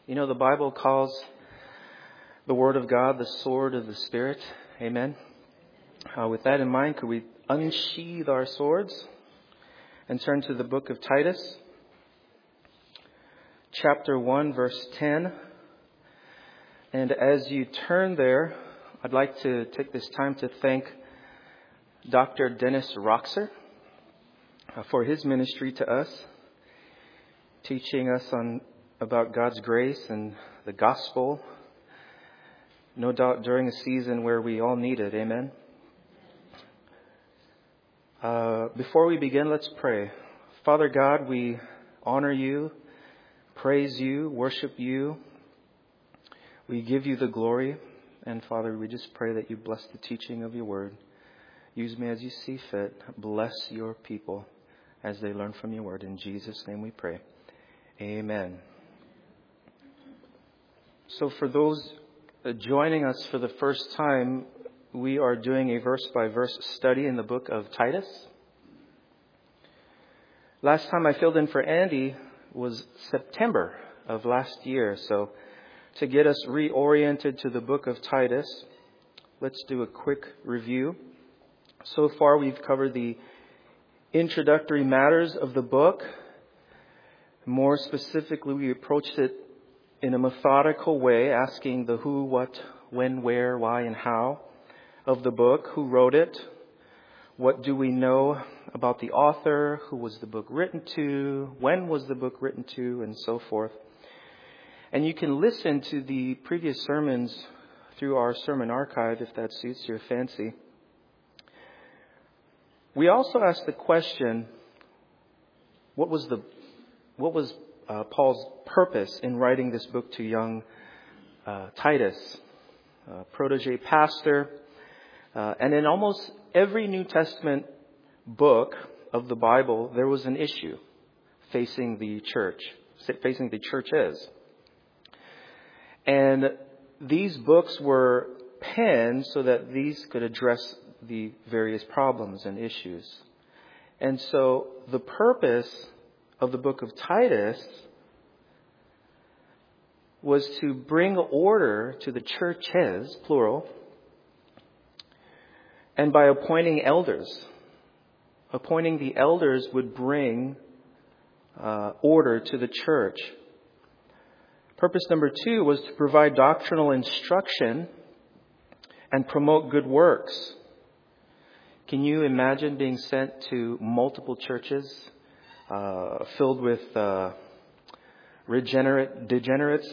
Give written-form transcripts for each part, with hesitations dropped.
You know, the Bible calls the Word of God the sword of the Spirit. Amen. With that in mind, could we unsheathe our swords and turn to the book of Titus, chapter 1, verse 10. And as you turn there, I'd like to take this time to thank Dr. Dennis Roxer for his ministry to us, teaching us about God's grace and the gospel, no doubt during a season where we all need it. Amen. Before we begin, let's pray. Father God, we honor you, praise you, worship you. We give you the glory. And Father, we just pray that you bless the teaching of your word. Use me as you see fit. Bless your people as they learn from your word. In Jesus' name we pray. Amen. So for those joining us for the first time, we are doing a verse-by-verse study in the book of Titus. Last time I filled in for Andy was September of last year. So to get us reoriented to the book of Titus, let's do a quick review. So far we've covered the introductory matters of the book. More specifically, we approached it in a methodical way, asking the who, what, when, where, why, and how of the book. Who wrote it? What do we know about the author? Who was the book written to? When was the book written to? And so forth. And you can listen to the previous sermons through our sermon archive if that suits your fancy. We also asked the question, what was Paul's purpose in writing this book to young Titus, protege pastor? And in almost every New Testament book of the Bible, there was an issue facing the churches. And these books were penned so that these could address the various problems and issues. And so the purpose of the book of Titus was to bring order to the churches, plural, and by appointing elders. Appointing the elders would bring order to the church. Purpose number 2 was to provide doctrinal instruction and promote good works. Can you imagine being sent to multiple churches filled with degenerates?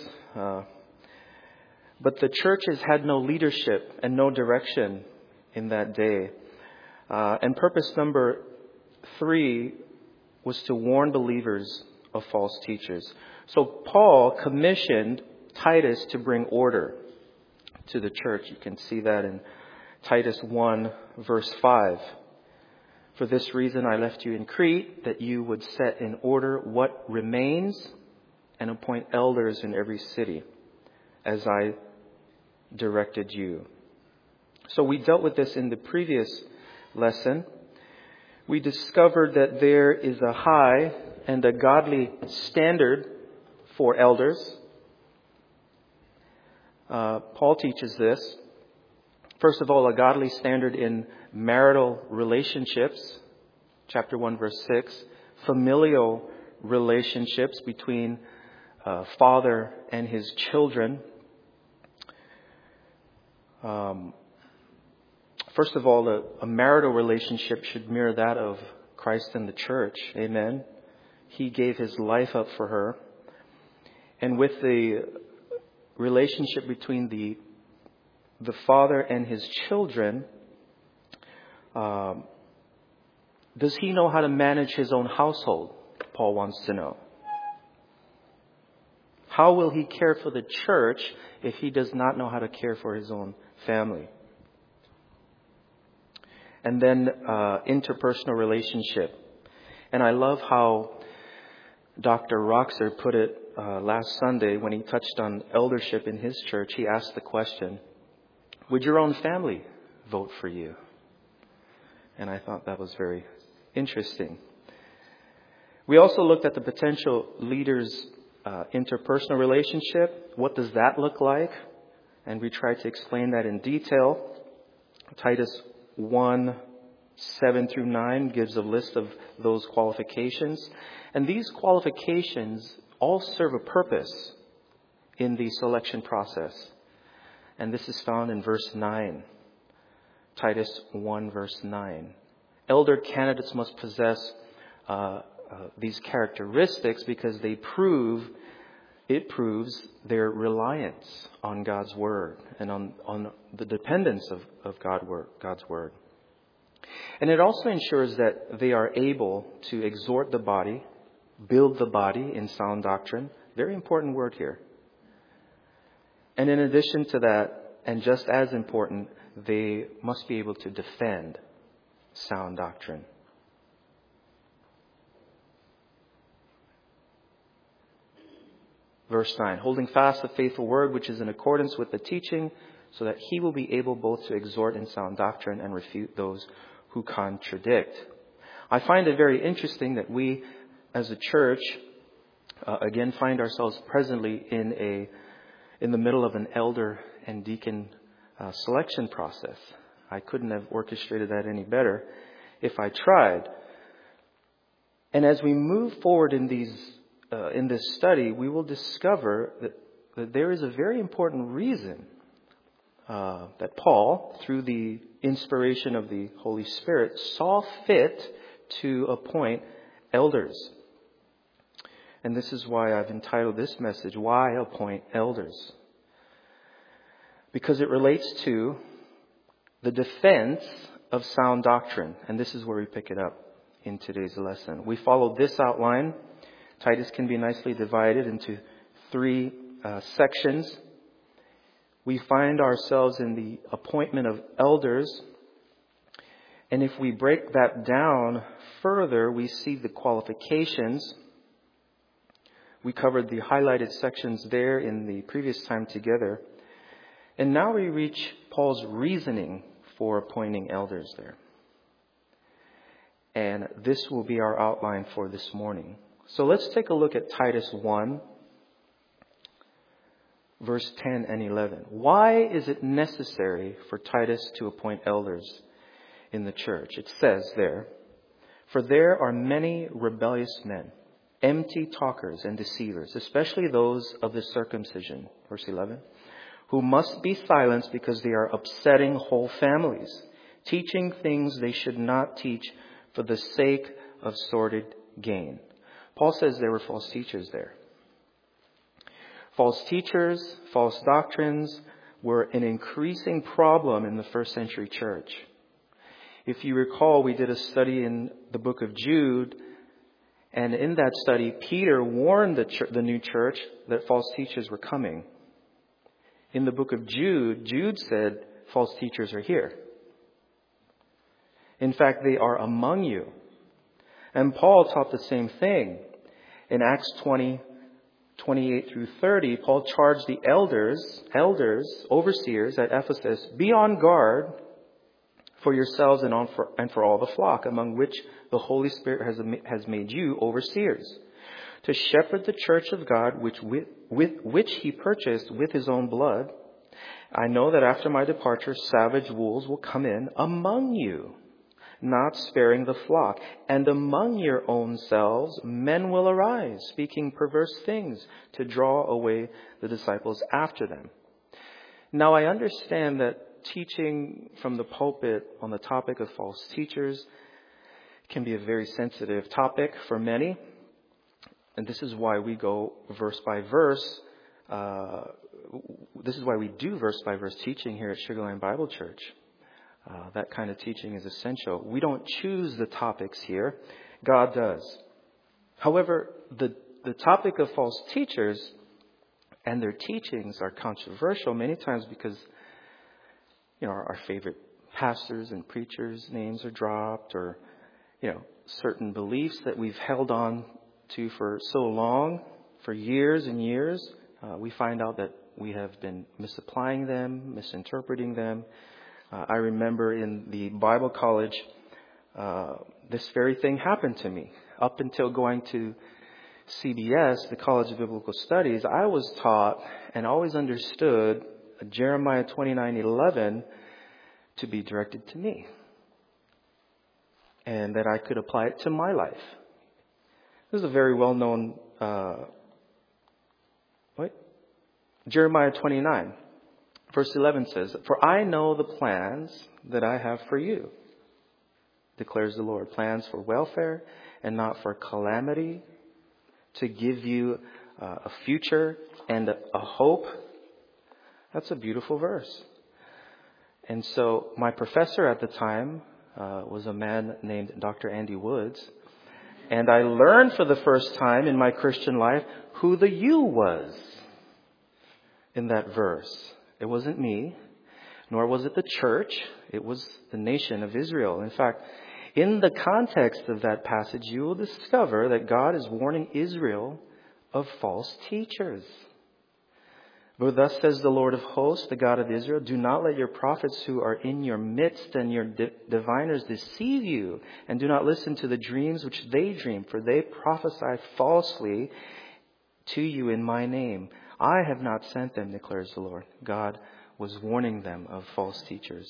But the churches had no leadership and no direction in that day. And purpose number 3 was to warn believers of false teachers. So Paul commissioned Titus to bring order to the church. You can see that in Titus 1, verse 5. For this reason I left you in Crete, that you would set in order what remains and appoint elders in every city, as I directed you. So we dealt with this in the previous lesson. We discovered that there is a high and a godly standard for elders. Paul teaches this. First of all, a godly standard in marital relationships. Chapter 1, verse 6. Familial relationships between father and his children. First of all, a marital relationship should mirror that of Christ and the church. Amen. He gave his life up for her. And with the relationship between the father and his children, does he know how to manage his own household? Paul wants to know. How will he care for the church if he does not know how to care for his own family? And then interpersonal relationship. And I love how Dr. Roxer put it last Sunday when he touched on eldership in his church. He asked the question, would your own family vote for you? And I thought that was very interesting. We also looked at the potential leaders interpersonal relationship. What does that look like? And we try to explain that in detail. Titus 1:7-9 gives a list of those qualifications. And these qualifications all serve a purpose in the selection process. And this is found in verse 9. Titus 1 verse 9. Elder candidates must possess these characteristics because it proves their reliance on God's Word and on the dependence of God's Word. And it also ensures that they are able to exhort the body, build the body in sound doctrine. Very important word here. And in addition to that, and just as important, they must be able to defend sound doctrine. Verse 9, holding fast the faithful word which is in accordance with the teaching, so that he will be able both to exhort in sound doctrine and refute those who contradict. I find it very interesting that we as a church again find ourselves presently in the middle of an elder and deacon selection process. I couldn't have orchestrated that any better if I tried. And as we move forward in this study, we will discover that there is a very important reason that Paul, through the inspiration of the Holy Spirit, saw fit to appoint elders. And this is why I've entitled this message, Why Appoint Elders? Because it relates to the defense of sound doctrine. And this is where we pick it up in today's lesson. We followed this outline. Titus can be nicely divided into 3 sections. We find ourselves in the appointment of elders. And if we break that down further, we see the qualifications. We covered the highlighted sections there in the previous time together. And now we reach Paul's reasoning for appointing elders there. And this will be our outline for this morning. So let's take a look at Titus 1, verse 10 and 11. Why is it necessary for Titus to appoint elders in the church? It says there, for there are many rebellious men, empty talkers and deceivers, especially those of the circumcision, verse 11, who must be silenced because they are upsetting whole families, teaching things they should not teach for the sake of sordid gain. Paul says there were false teachers there. False teachers, false doctrines were an increasing problem in the first century church. If you recall, we did a study in the book of Jude, and in that study, Peter warned the new church that false teachers were coming. In the book of Jude, Jude said false teachers are here. In fact, they are among you. And Paul taught the same thing. In Acts 20, 28 through 30, Paul charged the elders, overseers at Ephesus, be on guard for yourselves and for all the flock, among which the Holy Spirit has made you overseers, to shepherd the church of God, which he purchased with his own blood. I know that after my departure, savage wolves will come in among you, not sparing the flock. And among your own selves, men will arise, speaking perverse things to draw away the disciples after them. Now, I understand that teaching from the pulpit on the topic of false teachers can be a very sensitive topic for many. And this is why we go verse by verse. This is why we do verse by verse teaching here at Sugar Land Bible Church. That kind of teaching is essential. We don't choose the topics here. God does. However, the topic of false teachers and their teachings are controversial many times because, our favorite pastors and preachers' names are dropped, or, certain beliefs that we've held on to for so long, for years and years, we find out that we have been misapplying them, misinterpreting them. I remember in the Bible college, this very thing happened to me. Up until going to CBS, the College of Biblical Studies, I was taught and always understood Jeremiah 29:11 to be directed to me, and that I could apply it to my life. This is a very well-known, Jeremiah 29, verse 11 says, "For I know the plans that I have for you, declares the Lord, plans for welfare and not for calamity, to give you a future and a hope." That's a beautiful verse. And so my professor at the time was a man named Dr. Andy Woods. And I learned for the first time in my Christian life who the you was in that verse. It wasn't me, nor was it the church. It was the nation of Israel. In fact, in the context of that passage, you will discover that God is warning Israel of false teachers. "For thus says the Lord of hosts, the God of Israel, do not let your prophets who are in your midst and your diviners deceive you, and do not listen to the dreams which they dream, for they prophesy falsely to you in my name. I have not sent them, declares the Lord." God was warning them of false teachers.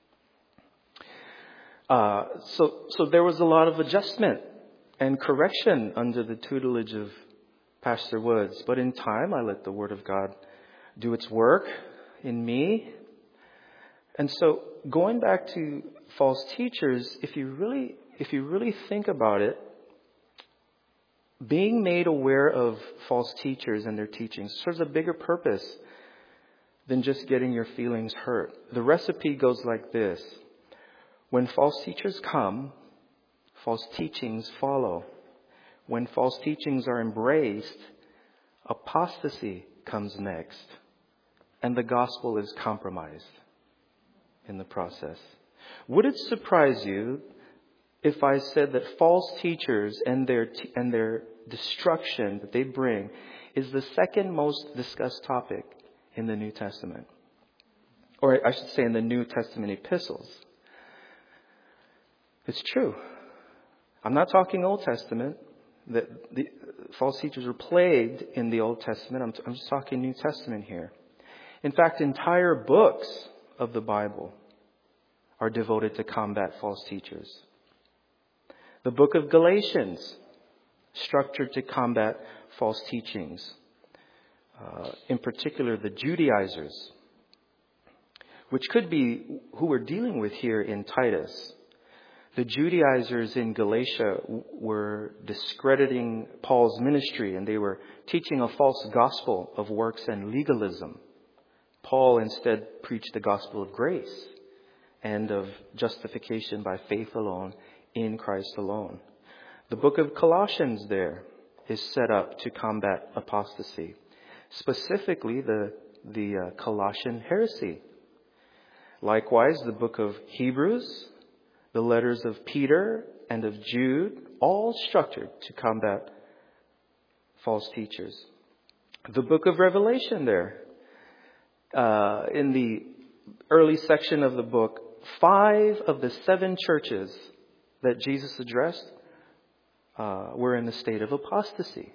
So there was a lot of adjustment and correction under the tutelage of Pastor Woods. But in time, I let the Word of God do its work in me. And so going back to false teachers, if you really think about it, being made aware of false teachers and their teachings serves a bigger purpose than just getting your feelings hurt. The recipe goes like this. When false teachers come, false teachings follow. When false teachings are embraced, apostasy comes next. And the gospel is compromised in the process. Would it surprise you if I said that false teachers and their destruction that they bring is the second most discussed topic in the New Testament? Or I should say in the New Testament epistles. It's true. I'm not talking Old Testament. The false teachers were plagued in the Old Testament. I'm just talking New Testament here. In fact, entire books of the Bible are devoted to combat false teachers. The book of Galatians, structured to combat false teachings. In particular, the Judaizers, which could be who we're dealing with here in Titus. The Judaizers in Galatia were discrediting Paul's ministry, and they were teaching a false gospel of works and legalism. Paul instead preached the gospel of grace and of justification by faith alone, in Christ alone. The book of Colossians there is set up to combat apostasy, specifically the Colossian heresy. Likewise, the book of Hebrews, the letters of Peter and of Jude, all structured to combat false teachers. The book of Revelation there, in the early section of the book, 5 of the 7 churches that Jesus addressed were in a state of apostasy.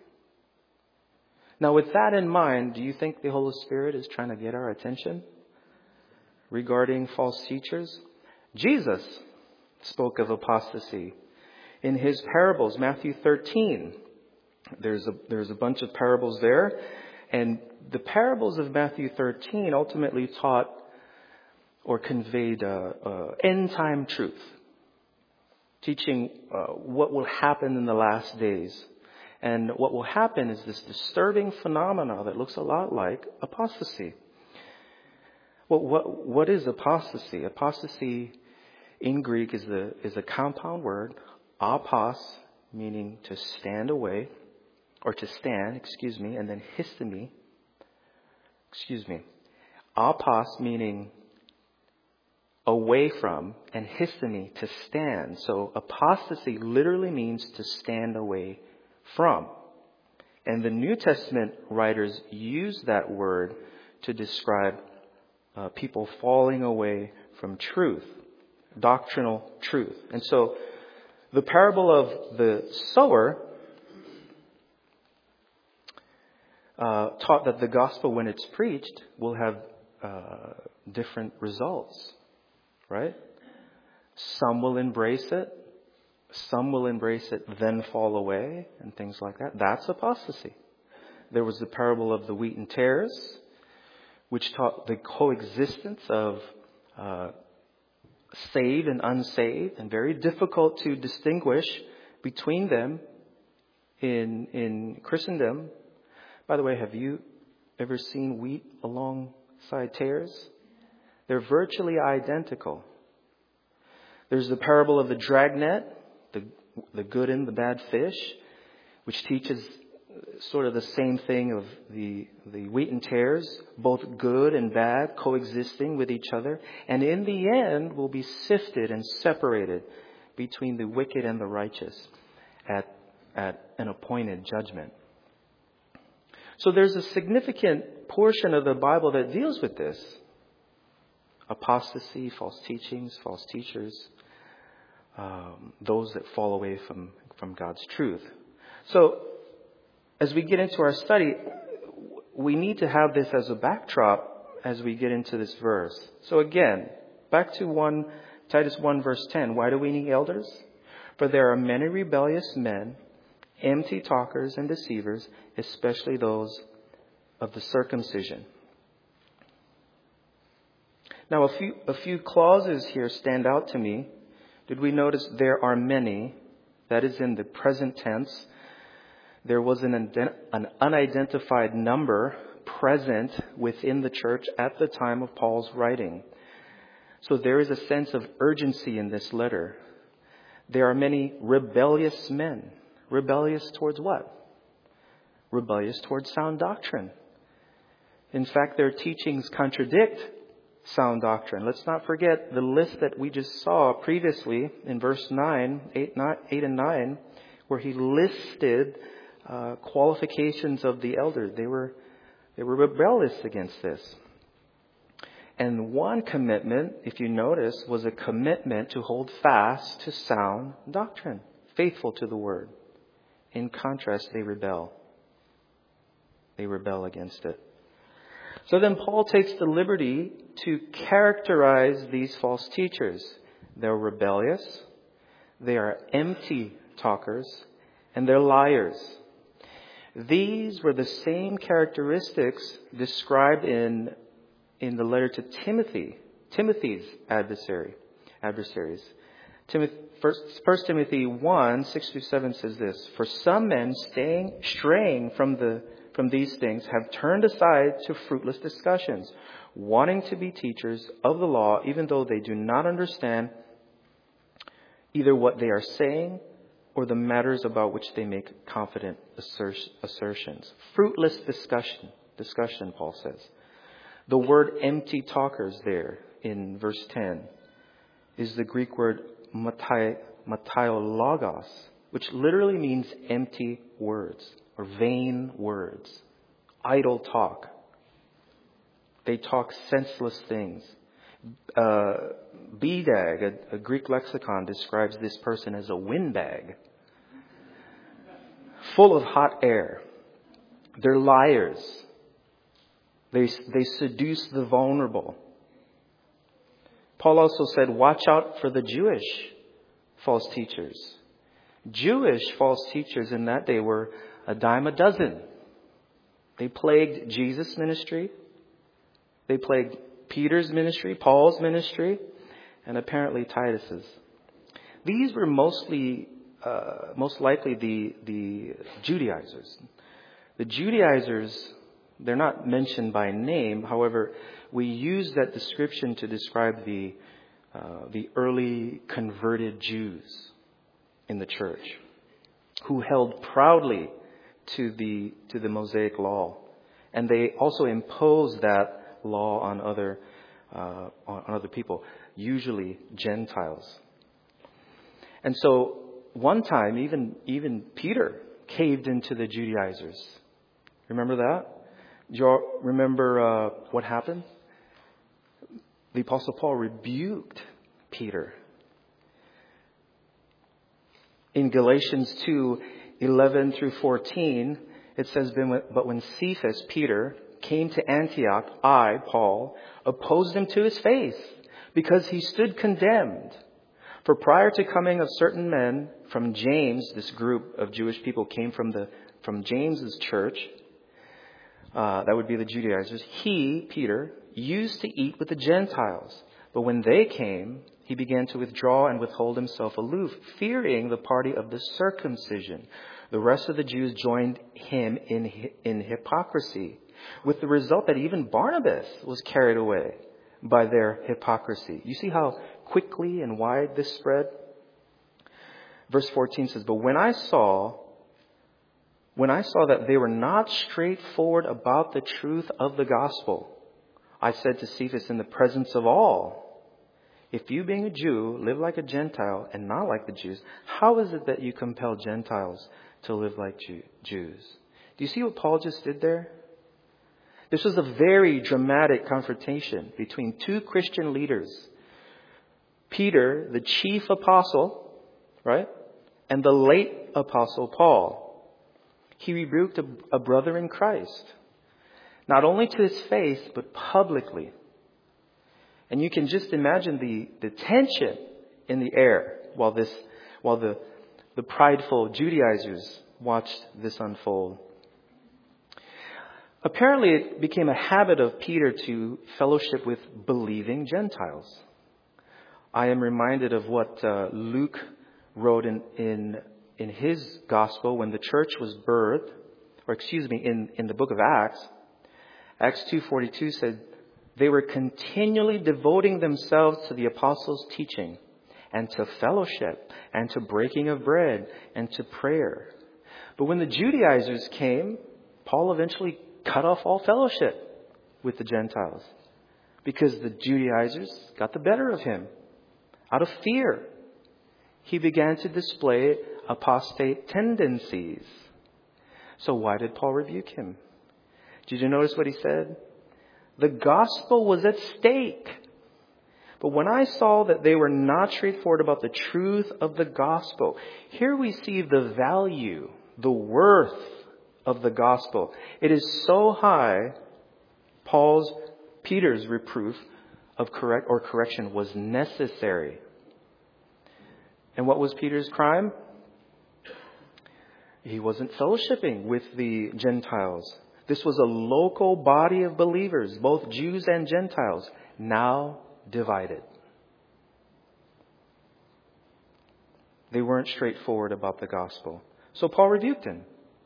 Now, with that in mind, do you think the Holy Spirit is trying to get our attention regarding false teachers? Jesus spoke of apostasy in his parables, Matthew 13. There's a bunch of parables there, and the parables of Matthew 13 ultimately taught or conveyed end time truth, teaching what will happen in the last days. And what will happen is this disturbing phenomena that looks a lot like apostasy. Well, what is apostasy? Apostasy in Greek is a compound word, apos, meaning to stand away, or to stand, and then histemi, apos meaning away from, and histemi, to stand. So apostasy literally means to stand away from. And the New Testament writers use that word to describe people falling away from truth, doctrinal truth. And so the parable of the sower taught that the gospel, when it's preached, will have different results, right? Some will embrace it. Some will embrace it, then fall away, and things like that. That's apostasy. There was the parable of the wheat and tares, which taught the coexistence of saved and unsaved, and very difficult to distinguish between them in Christendom. By the way, have you ever seen wheat alongside tares? They're virtually identical. There's the parable of the dragnet, the good and the bad fish, which teaches sort of the same thing of the wheat and tares, both good and bad coexisting with each other, and in the end will be sifted and separated between the wicked and the righteous at an appointed judgment. So there's a significant portion of the Bible that deals with this. Apostasy, false teachings, false teachers, those that fall away from God's truth. So as we get into our study, we need to have this as a backdrop as we get into this verse. So again, back to Titus 1 verse 10. Why do we need elders? For there are many rebellious men, empty talkers and deceivers, especially those of the circumcision. Now a few clauses here stand out to me. Did we notice there are many? That is in the present tense. There was an unidentified number present within the church at the time of Paul's writing. So there is a sense of urgency in this letter. There are many rebellious men. Rebellious towards what? Rebellious towards sound doctrine. In fact, their teachings contradict sound doctrine. Let's not forget the list that we just saw previously in verse 8 and 9, where he listed qualifications of the elders. They were rebellious against this. And one commitment, if you notice, was a commitment to hold fast to sound doctrine, faithful to the word. In contrast, they rebel. They rebel against it. So then Paul takes the liberty to characterize these false teachers. They're rebellious, they are empty talkers, and they're liars. These were the same characteristics described in the letter to Timothy, Timothy's adversaries. 1 Timothy 1, 6-7 says this: For some men straying from these things have turned aside to fruitless discussions, wanting to be teachers of the law, even though they do not understand either what they are saying or the matters about which they make confident assertions. Fruitless discussion, Paul says. The word empty talkers there in verse 10 is the Greek word mataiologos, which literally means empty words or vain words, idle talk. They talk senseless things. BDAG, a Greek lexicon, describes this person as a windbag, full of hot air. They're liars. They seduce the vulnerable. Paul also said, watch out for the Jewish false teachers. Jewish false teachers in that day were a dime a dozen. They plagued Jesus' ministry. They plagued Peter's ministry, Paul's ministry, and apparently Titus's. These were most likely the Judaizers. The Judaizers, they're not mentioned by name. However, we use that description to describe the early converted Jews in the church who held proudly to the Mosaic law, and they also imposed that law on other people, usually Gentiles. And so one time, even Peter caved into the Judaizers. Remember that? Do you remember what happened? The Apostle Paul rebuked Peter. In Galatians 2:11-14, It says, but when Cephas, Peter, came to Antioch, I, Paul, opposed him to his face, because he stood condemned. For prior to coming of certain men from James, this group of Jewish people came from James's church, that would be the Judaizers, he, Peter, used to eat with the Gentiles. But when they came, he began to withdraw and withhold himself aloof, fearing the party of the circumcision. The rest of the Jews joined him in hypocrisy, with the result that even Barnabas was carried away by their hypocrisy. You see how quickly and wide this spread? Verse 14 says, but when I saw that they were not straightforward about the truth of the gospel, I said to Cephas in the presence of all, if you being a Jew live like a Gentile and not like the Jews, how is it that you compel Gentiles to live like Jews? Do you see what Paul just did there? This was a very dramatic confrontation between two Christian leaders. Peter, the chief apostle, right? And the late apostle Paul. He rebuked a brother in Christ, not only to his face, but publicly. And you can just imagine the tension in the air while the prideful Judaizers watched this unfold. Apparently, it became a habit of Peter to fellowship with believing Gentiles. I am reminded of what Luke wrote in his gospel when the church was birthed, in the book of Acts. Acts 2:42 said, they were continually devoting themselves to the apostles' teaching and to fellowship and to breaking of bread and to prayer. But when the Judaizers came, Paul eventually cut off all fellowship with the Gentiles because the Judaizers got the better of him. Out of fear, he began to display apostate tendencies. So why did Paul rebuke him? Did you notice what he said? The gospel was at stake. But when I saw that they were not straightforward about the truth of the gospel, here we see the value, the worth of the gospel. It is so high, Peter's reproof of correction was necessary. And what was Peter's crime? He wasn't fellowshipping with the Gentiles. This was a local body of believers, both Jews and Gentiles, now divided. They weren't straightforward about the gospel. So Paul rebuked him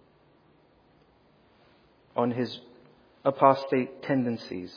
on his apostate tendencies.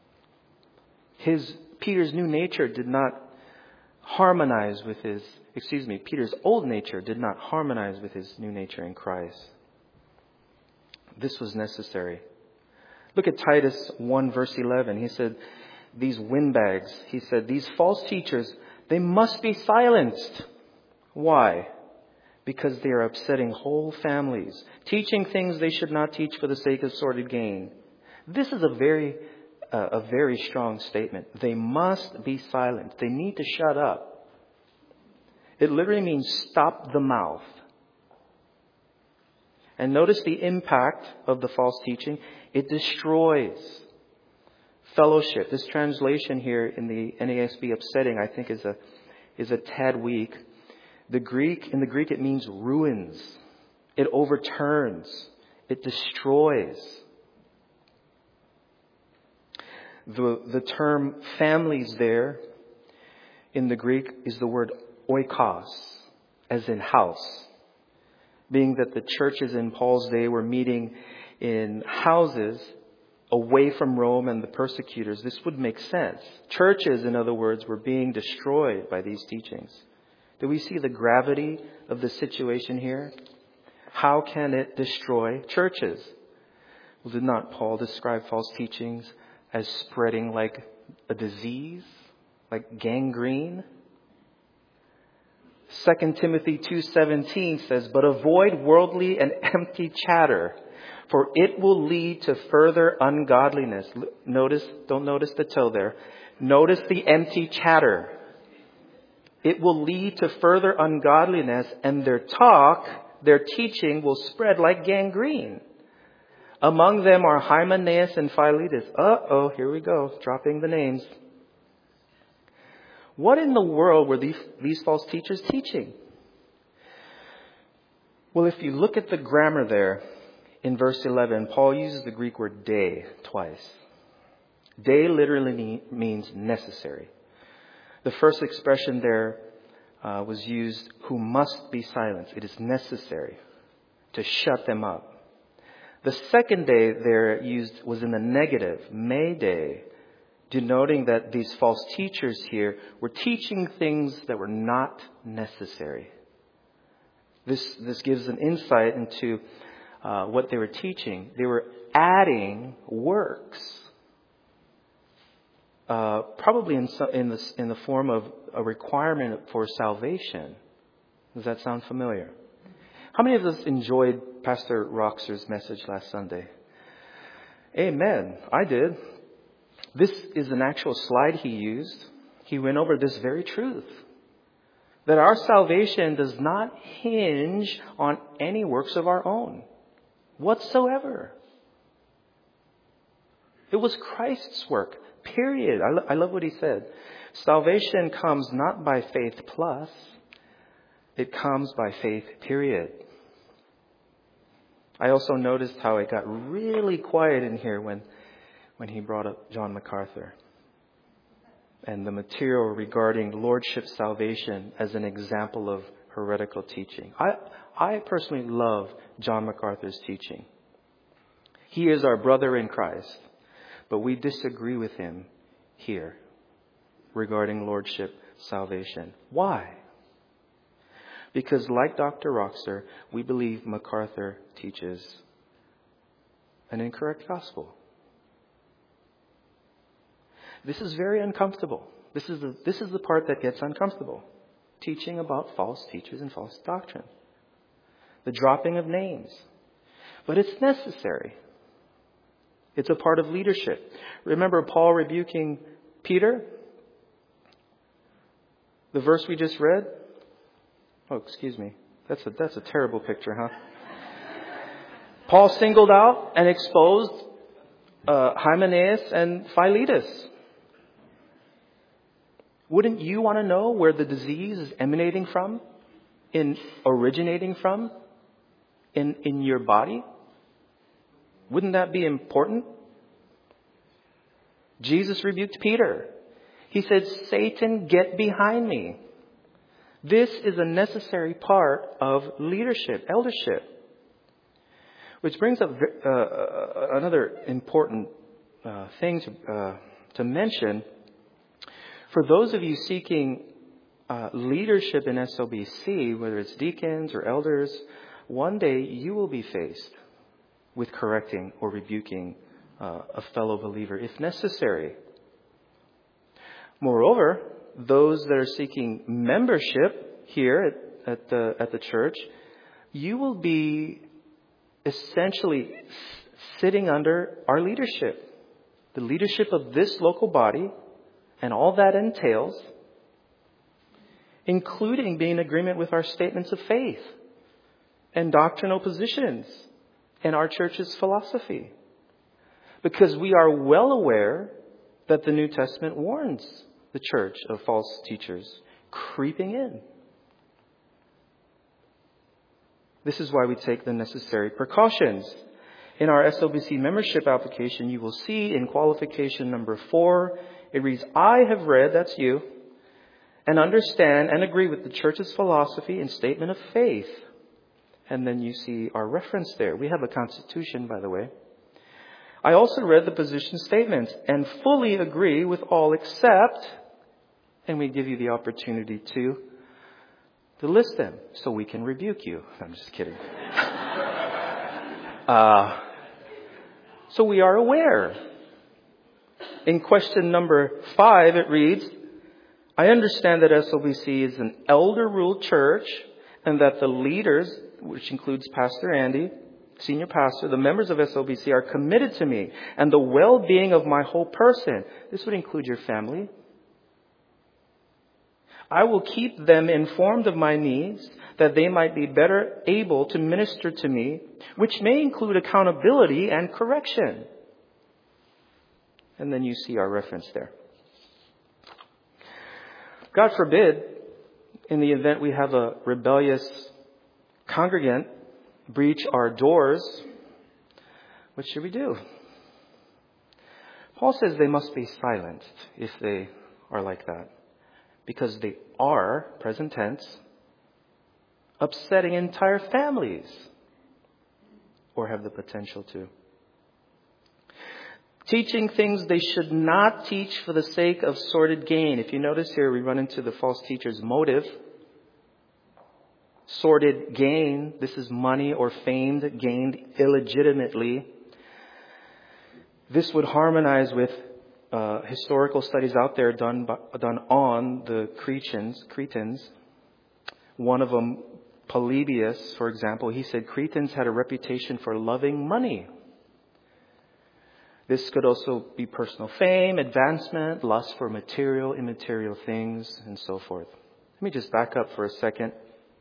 Peter's new nature did not harmonize with Peter's old nature did not harmonize with his new nature in Christ. This was necessary. Look at Titus 1 verse 11. He said, these windbags, he said, these false teachers, they must be silenced. Why? Because they are upsetting whole families, teaching things they should not teach for the sake of sordid gain. This is a very strong statement. They must be silent. They need to shut up. It literally means stop the mouth. And notice the impact of the false teaching. It destroys fellowship. This translation here in the NASB, upsetting, I think is a tad weak. In the Greek, it means ruins. It overturns. It destroys. The term families there in the Greek is the word oikos, as in house. Being that the churches in Paul's day were meeting in houses away from Rome and the persecutors, this would make sense. Churches, in other words, were being destroyed by these teachings. Do we see the gravity of the situation here? How can it destroy churches? Well, did not Paul describe false teachings as spreading like a disease, like gangrene? 2 Timothy 2:17 says, but avoid worldly and empty chatter, for it will lead to further ungodliness. Don't notice the toe there. Notice the empty chatter. It will lead to further ungodliness, and their teaching will spread like gangrene. Among them are Hymenaeus and Philetus. Uh-oh, here we go, dropping the names. What in the world were these false teachers teaching? Well, if you look at the grammar there, in verse 11, Paul uses the Greek word "dei" twice. "Dei" literally means necessary. The first expression there was used, who must be silenced. It is necessary to shut them up. The second "dei" there used was in the negative, "me dei," denoting that these false teachers here were teaching things that were not necessary. This gives an insight into what they were teaching. They were adding works, probably in the form of a requirement for salvation. Does that sound familiar? How many of us enjoyed Pastor Roxer's message last Sunday? Amen. I did. This is an actual slide he used. He went over this very truth, that our salvation does not hinge on any works of our own whatsoever. It was Christ's work, period. I love what he said. Salvation comes not by faith plus, it comes by faith, period. I also noticed how it got really quiet in here when he brought up John MacArthur and the material regarding lordship salvation as an example of heretical teaching. I personally love John MacArthur's teaching. He is our brother in Christ, but we disagree with him here regarding lordship salvation. Why? Because like Dr. Roxer, we believe MacArthur teaches an incorrect gospel. This is very uncomfortable. This is the part that gets uncomfortable. Teaching about false teachers and false doctrine. The dropping of names. But it's necessary. It's a part of leadership. Remember Paul rebuking Peter? The verse we just read? Oh, excuse me. That's a terrible picture, huh? Paul singled out and exposed Hymenaeus and Philetus. Wouldn't you want to know where the disease is emanating from? Originating from? In your body? Wouldn't that be important? Jesus rebuked Peter. He said, "Satan, get behind me." This is a necessary part of leadership, eldership. Which brings up another important thing to mention. For those of you seeking leadership in SLBC, whether it's deacons or elders, one day you will be faced with correcting or rebuking a fellow believer if necessary. Moreover, those that are seeking membership here at the church, you will be essentially sitting under our leadership, the leadership of this local body, and all that entails, including being in agreement with our statements of faith and doctrinal positions and our church's philosophy. Because we are well aware that the New Testament warns the church of false teachers creeping in. This is why we take the necessary precautions. In our SLBC membership application, you will see in qualification number 4, it reads, "I have read," that's you, "and understand and agree with the church's philosophy and statement of faith." And then you see our reference there. We have a constitution, by the way. "I also read the position statements and fully agree with all except," and we give you the opportunity to list them so we can rebuke you. I'm just kidding. So we are aware. In question number 5, it reads, "I understand that SLBC is an elder-ruled church and that the leaders, which includes Pastor Andy, senior pastor, the members of SLBC are committed to me and the well-being of my whole person." This would include your family. I will keep them informed of my needs, that they might be better able to minister to me, which may include accountability and correction. And then you see our reference there. God forbid, in the event we have a rebellious congregant breach our doors, what should we do? Paul says they must be silenced if they are like that, because they are, present tense, upsetting entire families, or have the potential to. Teaching things they should not teach for the sake of sordid gain. If you notice here, we run into the false teacher's motive. Sordid gain. This is money or fame gained illegitimately. This would harmonize with historical studies out there done on the Cretans. One of them, Polybius, for example, he said Cretans had a reputation for loving money. This could also be personal fame, advancement, lust for material, immaterial things, and so forth. Let me just back up for a second.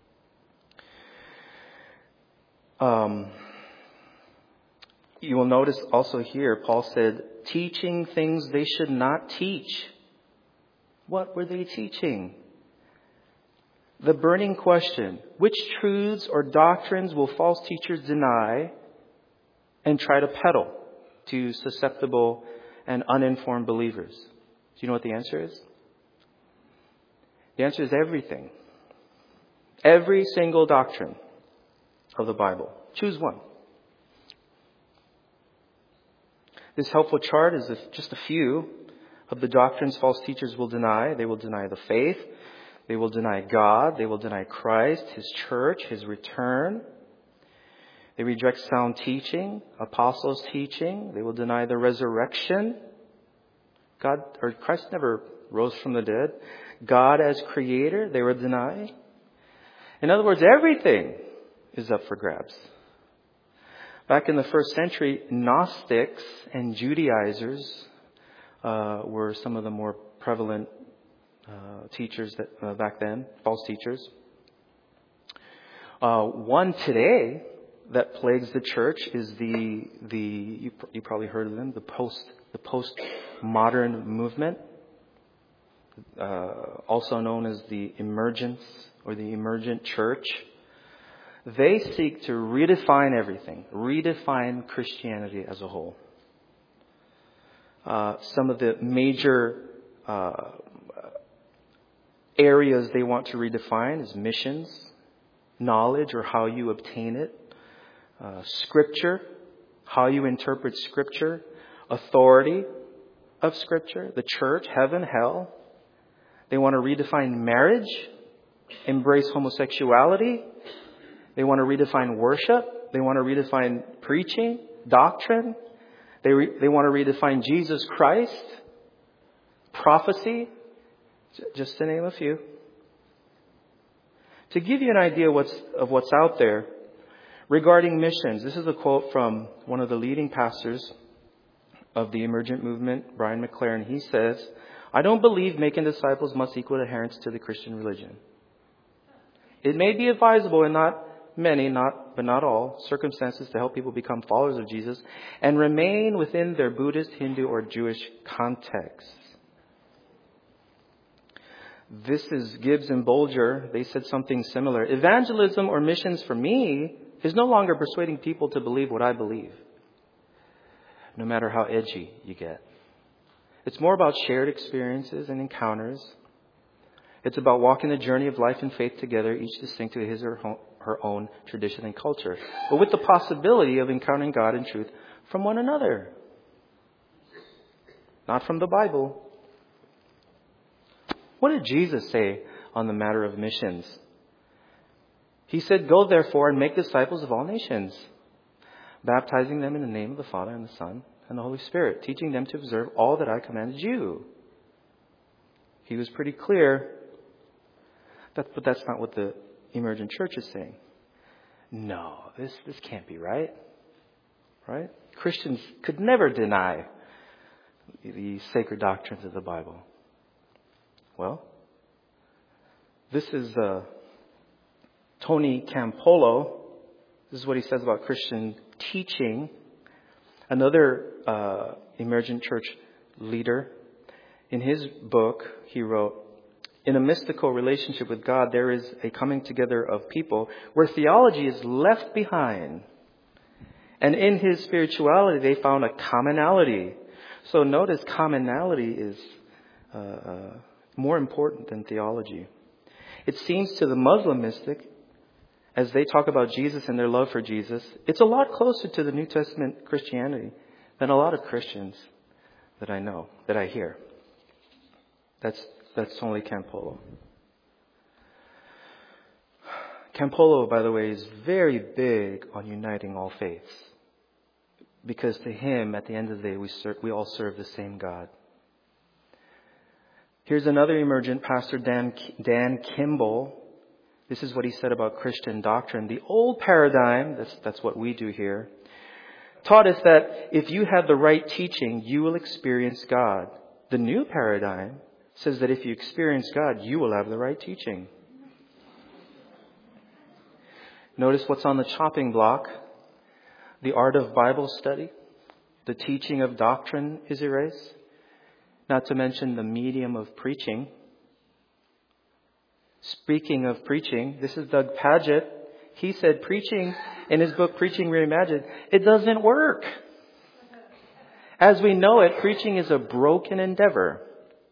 You will notice also here, Paul said, teaching things they should not teach. What were they teaching? The burning question, which truths or doctrines will false teachers deny and try to peddle to susceptible and uninformed believers? Do you know what the answer is? The answer is everything. Every single doctrine of the Bible. Choose one. This helpful chart is just a few of the doctrines false teachers will deny. They will deny the faith. They will deny God. They will deny Christ, His church, His return. They reject sound teaching, apostles' teaching. They will deny the resurrection. Christ never rose from the dead. God as creator, they will deny. In other words, everything is up for grabs. Back in the first century, Gnostics and Judaizers were some of the more prevalent teachers back then, false teachers. One today that plagues the church is you probably heard of them, the postmodern movement, also known as the emergence or the emergent church. They seek to redefine everything, redefine Christianity as a whole. Some of the major areas they want to redefine is missions, knowledge or how you obtain it, Scripture, how you interpret Scripture, authority of Scripture, the church, heaven, hell. They want to redefine marriage, embrace homosexuality. They want to redefine worship. They want to redefine preaching, doctrine. They want to redefine Jesus Christ, prophecy, just to name a few. To give you an idea of what's out there regarding missions, this is a quote from one of the leading pastors of the emergent movement, Brian McLaren. He says, "I don't believe making disciples must equal adherence to the Christian religion. It may be advisable in not many, but not all, circumstances to help people become followers of Jesus and remain within their Buddhist, Hindu, or Jewish context." This is Gibbs and Bolger. They said something similar. Evangelism or missions for me is no longer persuading people to believe what I believe, no matter how edgy you get. It's more about shared experiences and encounters. It's about walking the journey of life and faith together, each distinct to his or her own tradition and culture, but with the possibility of encountering God and truth from one another, not from the Bible. What did Jesus say on the matter of missions? He said, "Go therefore and make disciples of all nations, baptizing them in the name of the Father and the Son and the Holy Spirit, teaching them to observe all that I commanded you." He was pretty clear. But that's not what the emergent church is saying. No, this can't be right. Right? Christians could never deny the sacred doctrines of the Bible. Well, This is Tony Campolo. This is what he says about Christian teaching. Another emergent church leader. In his book, he wrote, "In a mystical relationship with God, there is a coming together of people where theology is left behind. And in his spirituality, they found a commonality." So notice commonality is more important than theology. It seems to the Muslim mystic, as they talk about Jesus and their love for Jesus, it's a lot closer to the New Testament Christianity than a lot of Christians that I know, that I hear. That's Tony Campolo. Campolo, by the way, is very big on uniting all faiths. Because to him, at the end of the day, we all serve the same God. Here's another emergent pastor, Dan Kimball. This is what he said about Christian doctrine. The old paradigm, that's what we do here, taught us that if you have the right teaching, you will experience God. The new paradigm says that if you experience God, you will have the right teaching. Notice what's on the chopping block. The art of Bible study. The teaching of doctrine is erased. Not to mention the medium of preaching. Speaking of preaching, this is Doug Pagitt. He said preaching, in his book, Preaching Reimagined, it doesn't work. As we know it, preaching is a broken endeavor.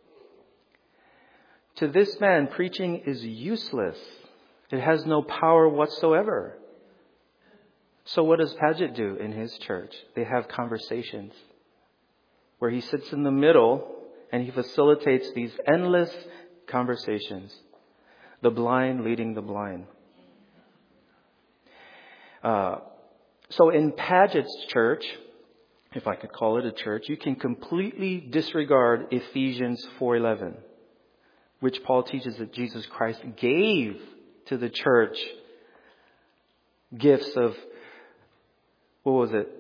To this man, preaching is useless. It has no power whatsoever. So what does Pagitt do in his church? They have conversations where he sits in the middle and he facilitates these endless conversations. The blind leading the blind. So in Pagitt's church, if I could call it a church, you can completely disregard Ephesians 4:11, which Paul teaches that Jesus Christ gave to the church gifts of, what was it?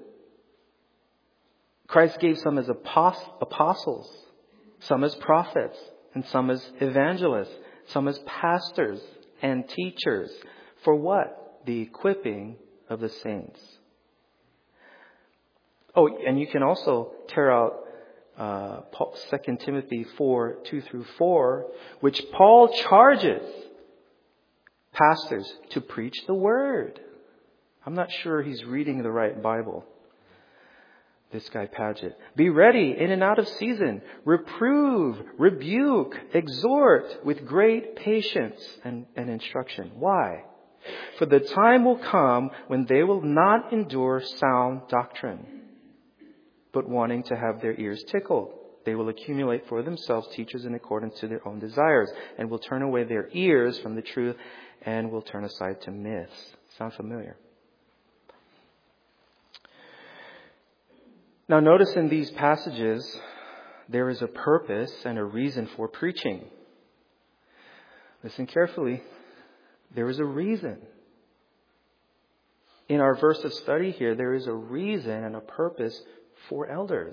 Christ gave some as apostles, some as prophets, and some as evangelists, some as pastors and teachers. For what? The equipping of the saints. Oh, and you can also tear out 2 Timothy 4:2-4, which Paul charges pastors to preach the word. I'm not sure he's reading the right Bible. This guy Pagitt. Be ready in and out of season. Reprove, rebuke, exhort with great patience and instruction. Why? For the time will come when they will not endure sound doctrine, but wanting to have their ears tickled. They will accumulate for themselves teachers in accordance to their own desires, and will turn away their ears from the truth and will turn aside to myths. Sound familiar? Now notice in these passages, there is a purpose and a reason for preaching. Listen carefully. There is a reason. In our verse of study here, there is a reason and a purpose for elders.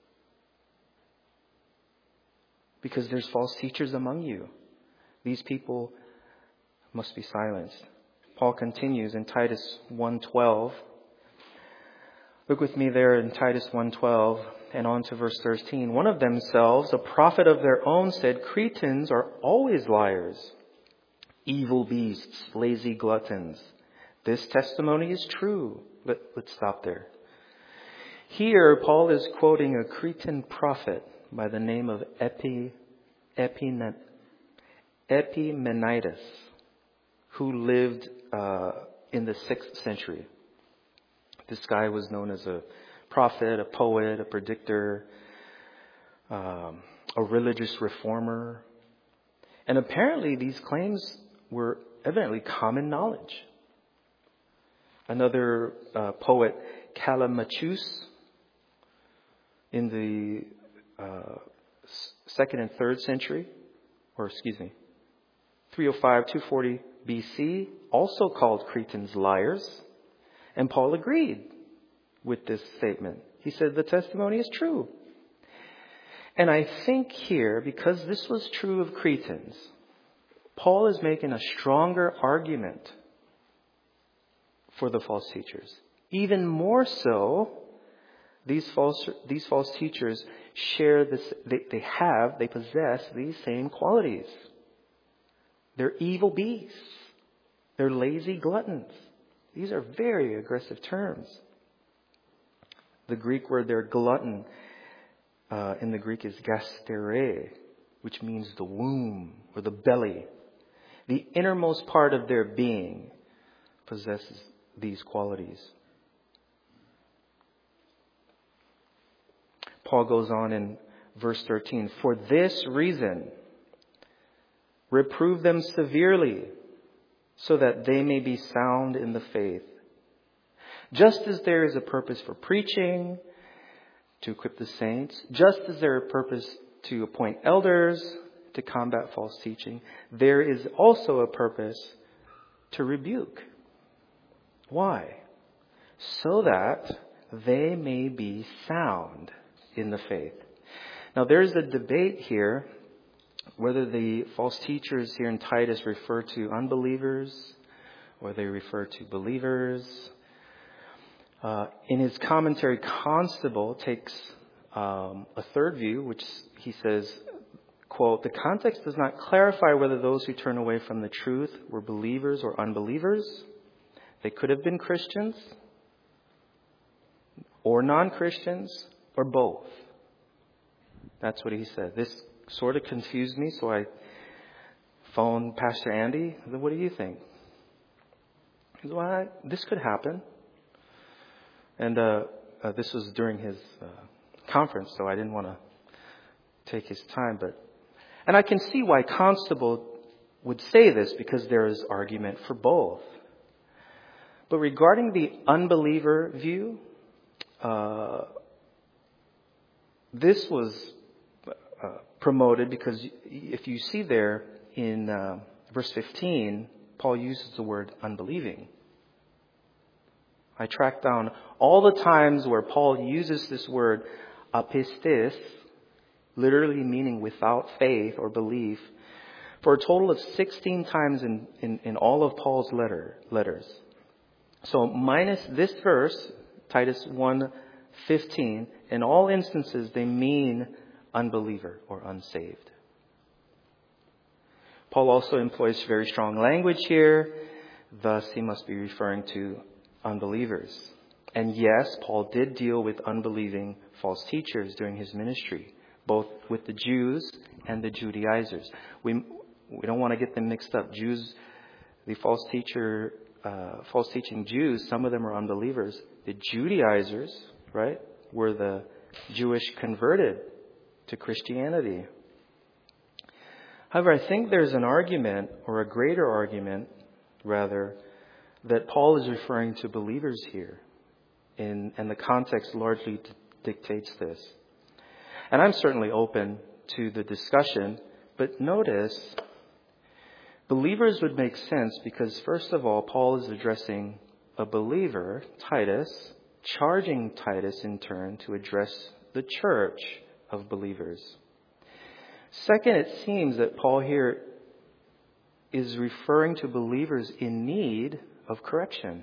Because there's false teachers among you. These people must be silenced. Paul continues in Titus 1:12. Look with me there in Titus 1:12 and on to verse 13. One of themselves, a prophet of their own, said, Cretans are always liars, evil beasts, lazy gluttons. This testimony is true. Let's stop there. Here, Paul is quoting a Cretan prophet by the name of Epimenides, who lived in the 6th century. This guy was known as a prophet, a poet, a predictor, a religious reformer. And apparently these claims were evidently common knowledge. Another poet, Callimachus, in the 2nd and 3rd century, 305, 240 BC, also called Cretans liars. And Paul agreed with this statement. He said the testimony is true. And I think here, because this was true of Cretans, Paul is making a stronger argument for the false teachers. Even more so, these false teachers share this. They possess these same qualities. They're evil beasts. They're lazy gluttons. These are very aggressive terms. The Greek word there, glutton, in the Greek is gastere, which means the womb or the belly. The innermost part of their being possesses these qualities. Paul goes on in verse 13, "For this reason, reprove them severely, so that they may be sound in the faith. Just as there is a purpose for preaching, to equip the saints, just as there is a purpose to appoint elders, to combat false teaching, there is also a purpose to rebuke." Why? So that they may be sound in the faith. Now there's a debate here whether the false teachers here in Titus refer to unbelievers or they refer to believers. In his commentary, Constable takes a third view, which he says, quote, "The context does not clarify whether those who turn away from the truth were believers or unbelievers. They could have been Christians or non-Christians or both." That's what he said. This sort of confused me, so I phoned Pastor Andy. I said, "What do you think?" He said, "Well, this could happen." And this was during his conference, so I didn't want to take his time. And I can see why Constable would say this, because there is argument for both. But regarding the unbeliever view, this was promoted because if you see there in verse 15, Paul uses the word unbelieving. I tracked down all the times where Paul uses this word apistis, literally meaning without faith or belief, for a total of 16 times in all of Paul's letters. So minus this verse, Titus 1:15, in all instances they mean unbeliever or unsaved. Paul also employs very strong language here. Thus, he must be referring to unbelievers. And yes, Paul did deal with unbelieving false teachers during his ministry, both with the Jews and the Judaizers. We don't want to get them mixed up. Jews, the false teaching Jews, some of them are unbelievers. The Judaizers, right, were the Jewish converted to Christianity. However, I think there's an argument, or a greater argument, rather, that Paul is referring to believers here. And the context largely dictates this. And I'm certainly open to the discussion, but notice, believers would make sense because, first of all, Paul is addressing a believer, Titus, charging Titus in turn to address the church of believers. Second, it seems that Paul here is referring to believers in need of correction.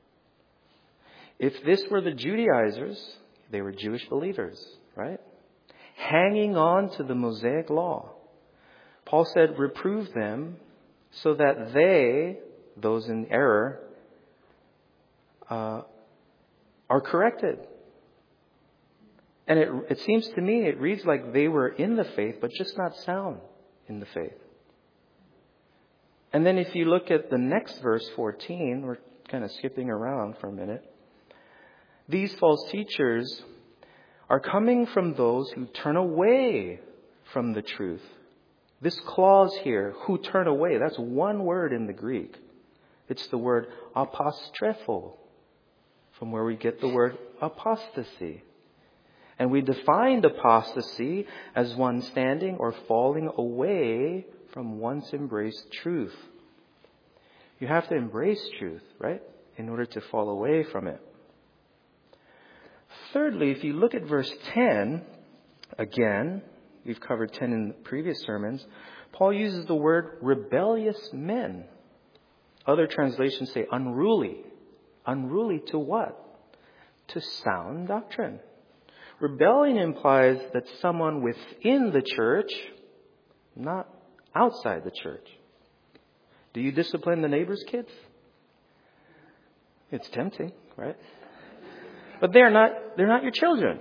If this were the Judaizers, they were Jewish believers, right? Hanging on to the Mosaic law. Paul said, reprove them so that they, those in error, are corrected. And it seems to me, it reads like they were in the faith, but just not sound in the faith. And then if you look at the next verse, 14, we're kind of skipping around for a minute. These false teachers are coming from those who turn away from the truth. This clause here, who turn away, that's one word in the Greek. It's the word apostrepho, from where we get the word apostasy. And we defined apostasy as one standing or falling away from once embraced truth. You have to embrace truth, right, in order to fall away from it. Thirdly, if you look at verse 10, again, we've covered 10 in previous sermons, Paul uses the word rebellious men. Other translations say unruly. Unruly to what? To sound doctrine. Rebellion implies that someone within the church, not outside the church. Do you discipline the neighbor's kids? It's tempting, right? But they're not your children.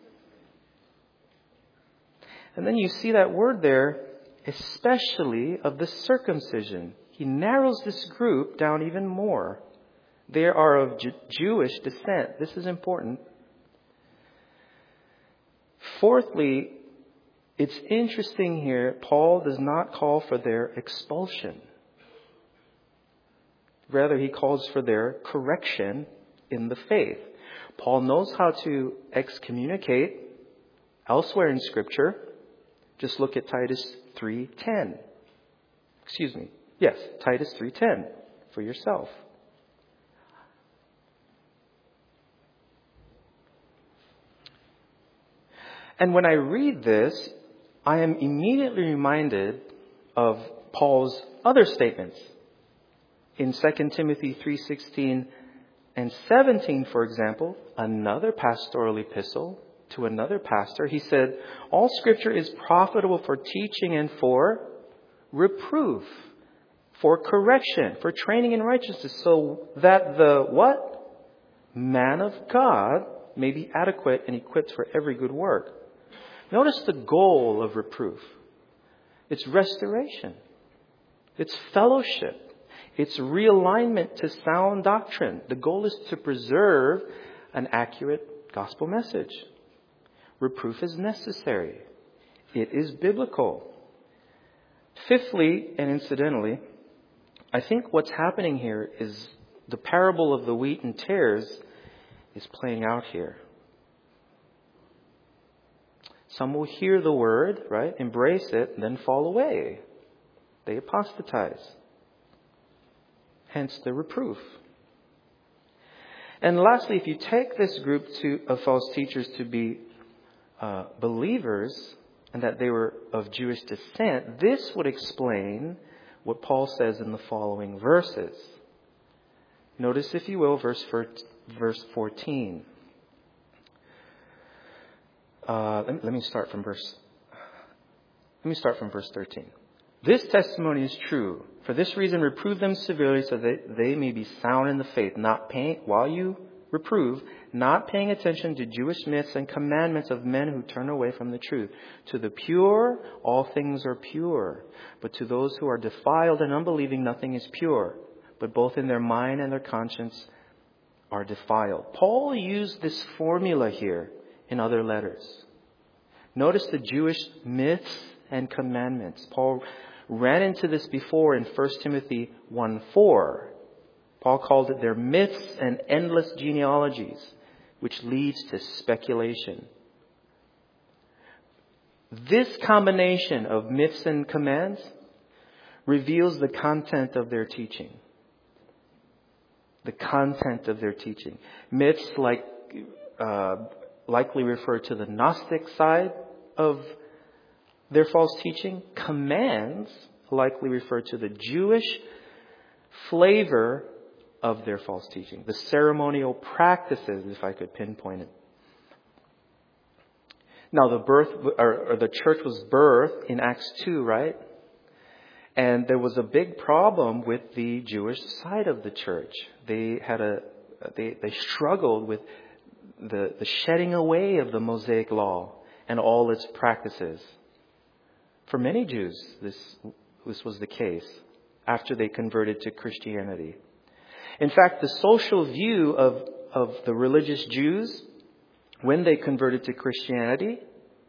And then you see that word there, especially of the circumcision. He narrows this group down even more. They are of Jewish descent. This is important. Fourthly, it's interesting here, Paul does not call for their expulsion. Rather, he calls for their correction in the faith. Paul knows how to excommunicate elsewhere in Scripture. Just look at Titus 3:10. Titus 3:10 for yourself. And when I read this, I am immediately reminded of Paul's other statements. In 2 Timothy 3:16 and 17, for example, another pastoral epistle to another pastor, he said, all Scripture is profitable for teaching and for reproof, for correction, for training in righteousness, so that the what? Man of God may be adequate and equipped for every good work. Notice the goal of reproof. It's restoration. It's fellowship. It's realignment to sound doctrine. The goal is to preserve an accurate gospel message. Reproof is necessary. It is biblical. Fifthly, and incidentally, I think what's happening here is the parable of the wheat and tares is playing out here. Some will hear the word, right, embrace it, and then fall away. They apostatize. Hence the reproof. And lastly, if you take this group of false teachers to be believers and that they were of Jewish descent, this would explain what Paul says in the following verses. Notice, if you will, verse 14. Let me start from verse 13. This testimony is true. For this reason, reprove them severely so that they may be sound in the faith, while you reprove, not paying attention to Jewish myths and commandments of men who turn away from the truth. To the pure, all things are pure. But to those who are defiled and unbelieving, nothing is pure. But both in their mind and their conscience are defiled. Paul used this formula here in other letters. Notice the Jewish myths and commandments. Paul ran into this before in 1 Timothy 1:4. Paul called it their myths and endless genealogies, which leads to speculation. This combination of myths and commands reveals the content of their teaching. The content of their teaching. Myths likely refer to the Gnostic side of their false teaching. Commands likely refer to the Jewish flavor of their false teaching. The ceremonial practices, if I could pinpoint it. Now, the church was birthed in Acts 2, right? And there was a big problem with the Jewish side of the church. They struggled with the shedding away of the Mosaic law and all its practices. For many Jews, this was the case after they converted to Christianity. In fact, the social view of the religious Jews when they converted to Christianity,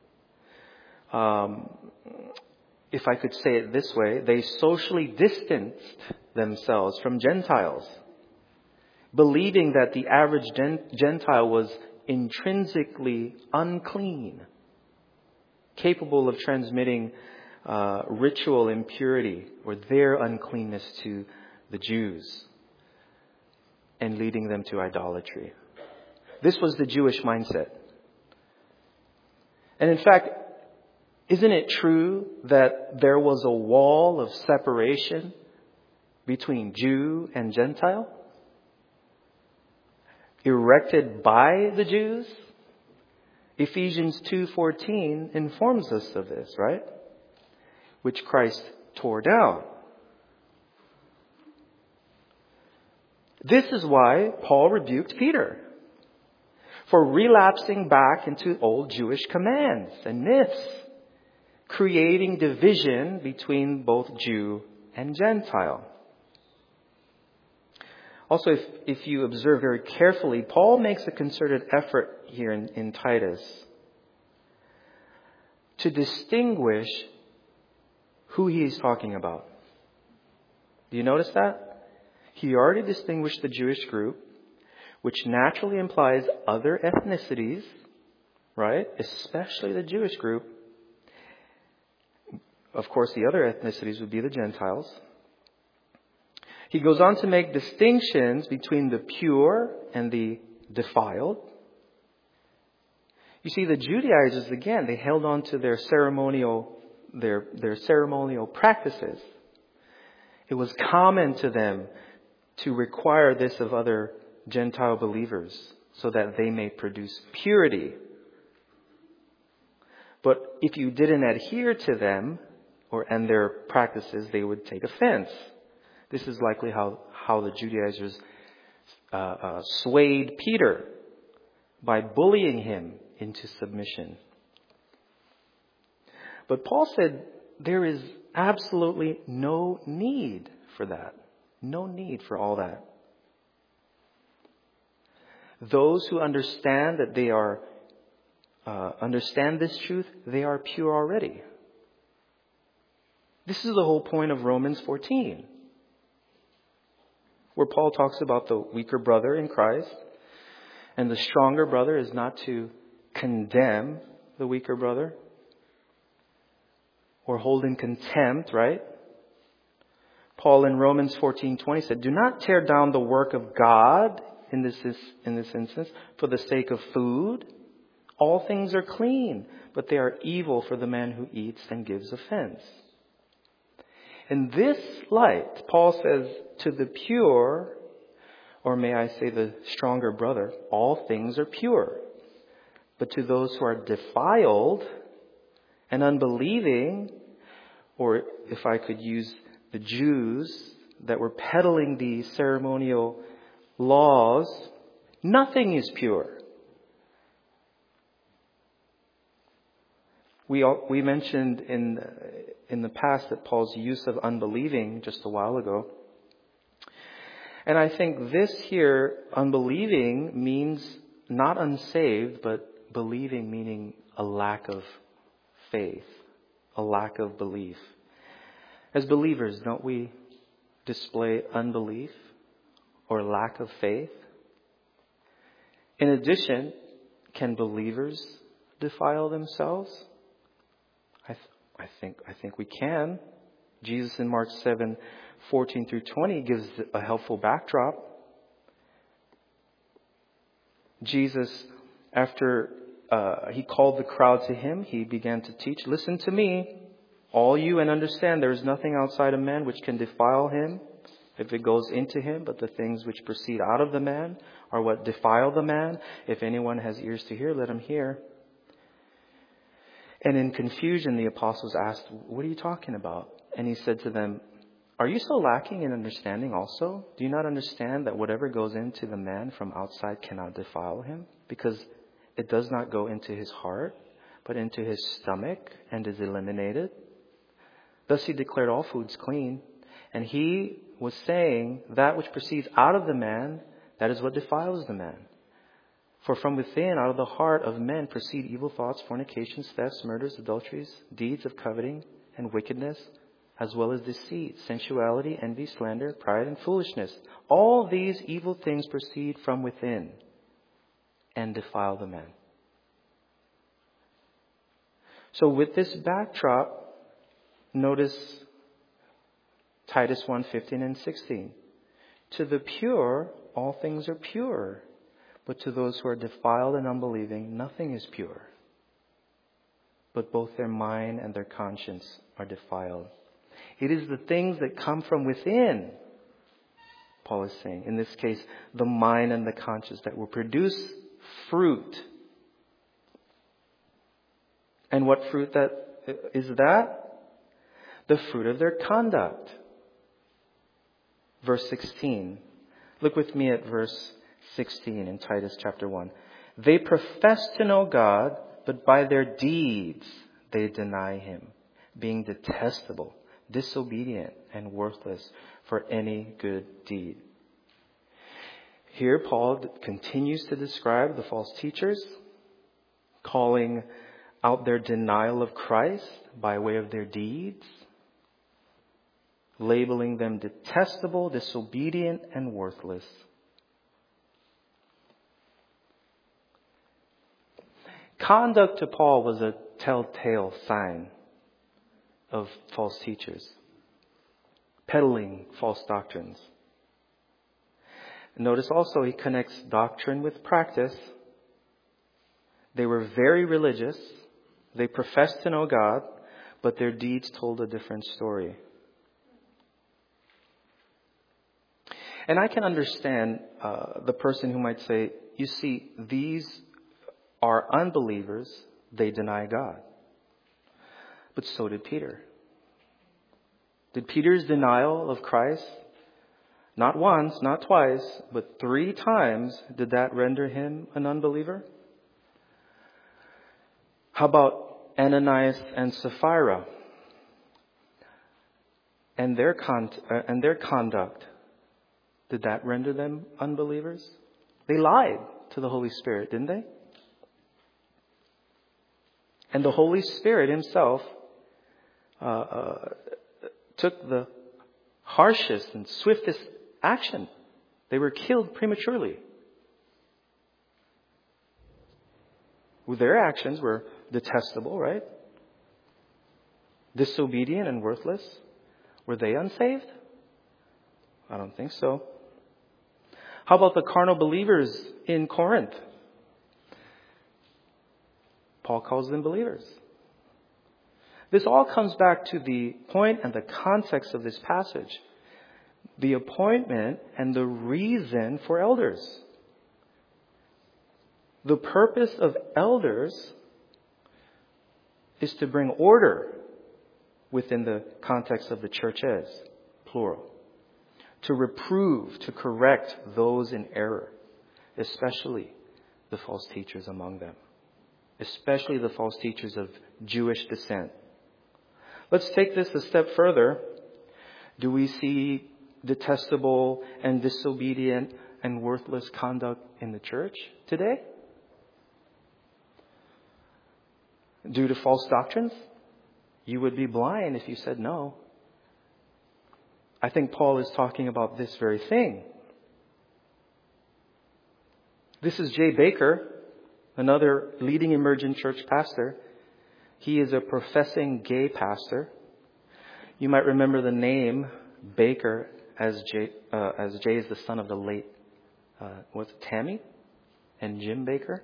if I could say it this way, they socially distanced themselves from Gentiles, believing that the average Gentile was intrinsically unclean, capable of transmitting ritual impurity or their uncleanness to the Jews and leading them to idolatry. This was the Jewish mindset. And in fact, Isn't it true that there was a wall of separation between Jew and Gentile, erected by the Jews? Ephesians 2:14 informs us of this, right? Which Christ tore down. This is why Paul rebuked Peter for relapsing back into old Jewish commands and myths, creating division between both Jew and Gentile. Also, if you observe very carefully, Paul makes a concerted effort here in Titus to distinguish who he is talking about. Do you notice that? He already distinguished the Jewish group, which naturally implies other ethnicities, right? Especially the Jewish group. Of course, the other ethnicities would be the Gentiles. He goes on to make distinctions between the pure and the defiled. You see, the Judaizers, again, they held on to their ceremonial practices. It was common to them to require this of other Gentile believers so that they may produce purity. But if you didn't adhere to them and their practices, they would take offense. This is likely how the Judaizers swayed Peter by bullying him into submission. But Paul said there is absolutely no need for that. No need for all that. Those who understand that they are understand this truth, they are pure already. This is the whole point of Romans 14, where Paul talks about the weaker brother in Christ, and the stronger brother is not to condemn the weaker brother or hold in contempt, right? Paul in Romans 14:20 said, "Do not tear down the work of God in this instance for the sake of food. All things are clean, but they are evil for the man who eats and gives offense." In this light, Paul says to the pure, or may I say the stronger brother, all things are pure. But to those who are defiled and unbelieving, or if I could use the Jews that were peddling the ceremonial laws, nothing is pure. We mentioned in the past that Paul's use of unbelieving just a while ago. And I think this here, unbelieving, means not unsaved, but believing meaning a lack of faith, a lack of belief. As believers, don't we display unbelief or lack of faith? In addition, can believers defile themselves? I think we can. Jesus in Mark 7:14-20 gives a helpful backdrop. Jesus, after he called the crowd to him, he began to teach, "Listen to me, all you, and understand there is nothing outside a man which can defile him if it goes into him, but the things which proceed out of the man are what defile the man. If anyone has ears to hear, let him hear." And in confusion, the apostles asked, "What are you talking about?" And he said to them, "Are you so lacking in understanding also? Do you not understand that whatever goes into the man from outside cannot defile him? Because it does not go into his heart, but into his stomach and is eliminated." Thus he declared all foods clean. And he was saying that which proceeds out of the man, that is what defiles the man. For from within, out of the heart of men, proceed evil thoughts, fornications, thefts, murders, adulteries, deeds of coveting and wickedness, as well as deceit, sensuality, envy, slander, pride, and foolishness. All these evil things proceed from within and defile the man. So with this backdrop, notice Titus 1:15 and 16. To the pure, all things are pure. But to those who are defiled and unbelieving, nothing is pure, but both their mind and their conscience are defiled. It is the things that come from within, Paul is saying. In this case, the mind and the conscience that will produce fruit. And what fruit is that? The fruit of their conduct. Verse 16. Look with me at verse 16 in Titus chapter 1. They profess to know God, but by their deeds they deny Him, being detestable, disobedient, and worthless for any good deed. Here Paul continues to describe the false teachers, calling out their denial of Christ by way of their deeds, labeling them detestable, disobedient, and worthless. Conduct to Paul was a telltale sign of false teachers, peddling false doctrines. Notice also he connects doctrine with practice. They were very religious. They professed to know God, but their deeds told a different story. And I can understand the person who might say, you see, these are unbelievers. They deny God. But so did Peter. Did Peter's denial of Christ, not once, not twice, but 3 times, did that render him an unbeliever? How about Ananias and Sapphira and their conduct? Did that render them unbelievers? They lied to the Holy Spirit, didn't they? And the Holy Spirit Himself took the harshest and swiftest action. They were killed prematurely. Their actions were detestable, right? Disobedient and worthless. Were they unsaved? I don't think so. How about the carnal believers in Corinth? Paul calls them believers. This all comes back to the point and the context of this passage. The appointment and the reason for elders. The purpose of elders is to bring order within the context of the churches, plural. To reprove, to correct those in error, especially the false teachers among them. Especially the false teachers of Jewish descent. Let's take this a step further. Do we see detestable and disobedient and worthless conduct in the church today? Due to false doctrines? You would be blind if you said no. I think Paul is talking about this very thing. This is Jay Baker, another leading emergent church pastor. He is a professing gay pastor. You might remember the name Baker as Jay is the son of the late, Tammy and Jim Baker.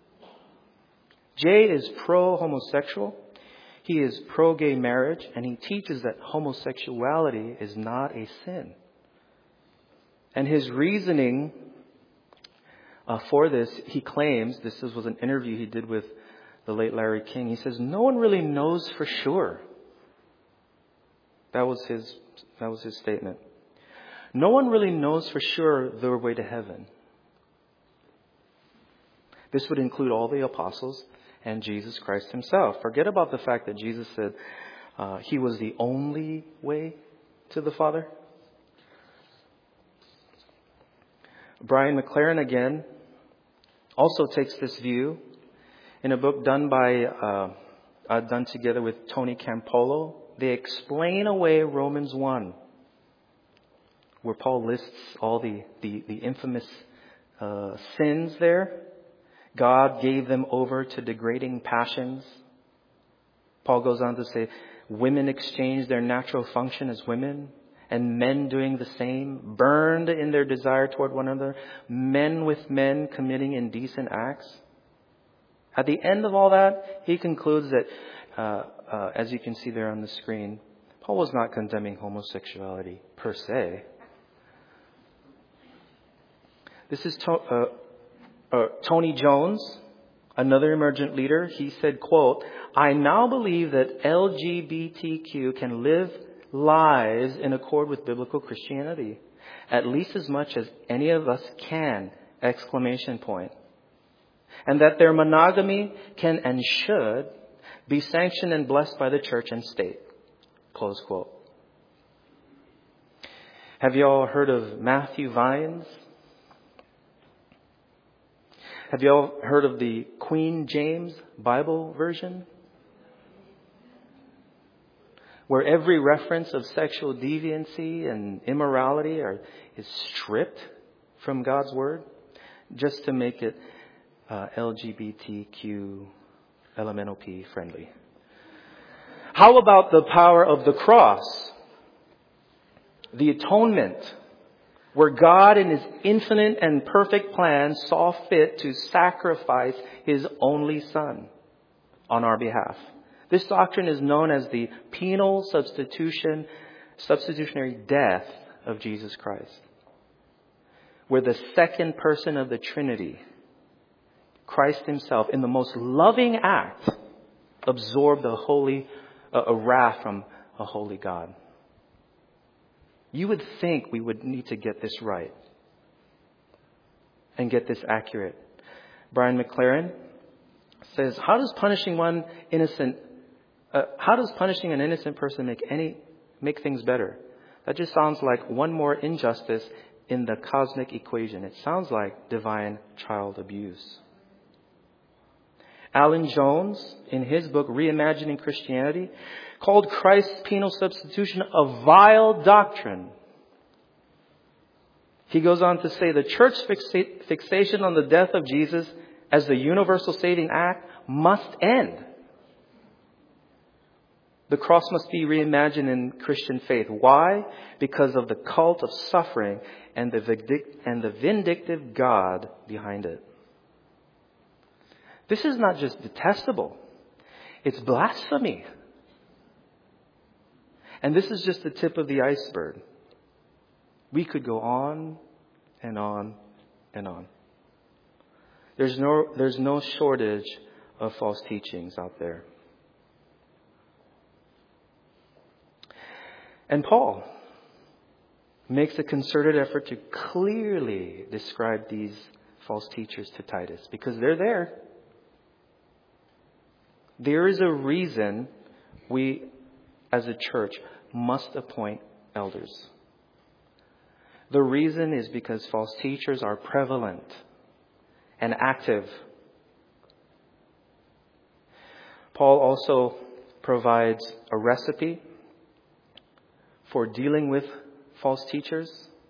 Jay is pro-homosexual. He is pro-gay marriage, and he teaches that homosexuality is not a sin. And his reasoning for this, he claims, this was an interview he did with the late Larry King. He says, no one really knows for sure. That was his statement. No one really knows for sure their way to heaven. This would include all the apostles and Jesus Christ Himself. Forget about the fact that Jesus said He was the only way to the Father. Brian McLaren again also takes this view in a book done together with Tony Campolo. They explain away Romans 1, where Paul lists all the infamous sins there. God gave them over to degrading passions. Paul goes on to say, women exchanged their natural function as women, and men doing the same, burned in their desire toward one another, men with men committing indecent acts. At the end of all that, he concludes that as you can see there on the screen, Paul was not condemning homosexuality per se. This is Tony Jones, another emergent leader. He said, quote, "I now believe that LGBTQ can live lives in accord with biblical Christianity, at least as much as any of us can, ! And that their monogamy can and should be sanctioned and blessed by the church and state." Close quote. Have you all heard of Matthew Vines? Have you all heard of the Queen James Bible version? Where every reference of sexual deviancy and immorality is stripped from God's Word just to make it LGBTQ LMNOP friendly. How about the power of the cross? The atonement, where God in His infinite and perfect plan saw fit to sacrifice His only Son on our behalf. This doctrine is known as the penal substitutionary death of Jesus Christ, where the second person of the Trinity, Christ Himself, in the most loving act, absorbed a wrath from a holy God. You would think we would need to get this right and get this accurate. Brian McLaren says, how does punishing an innocent person make things better? That just sounds like one more injustice in the cosmic equation. It sounds like divine child abuse. Alan Jones, in his book Reimagining Christianity, called Christ's penal substitution a vile doctrine. He goes on to say the church fixation on the death of Jesus as the universal saving act must end. The cross must be reimagined in Christian faith. Why? Because of the cult of suffering and the vindictive God behind it. This is not just detestable. It's blasphemy. And this is just the tip of the iceberg. We could go on and on and on. There's no shortage of false teachings out there. And Paul makes a concerted effort to clearly describe these false teachers to Titus, because they're there. There is a reason we, as a church, must appoint elders. The reason is because false teachers are prevalent and active. Paul also provides a recipe for dealing with false teachers.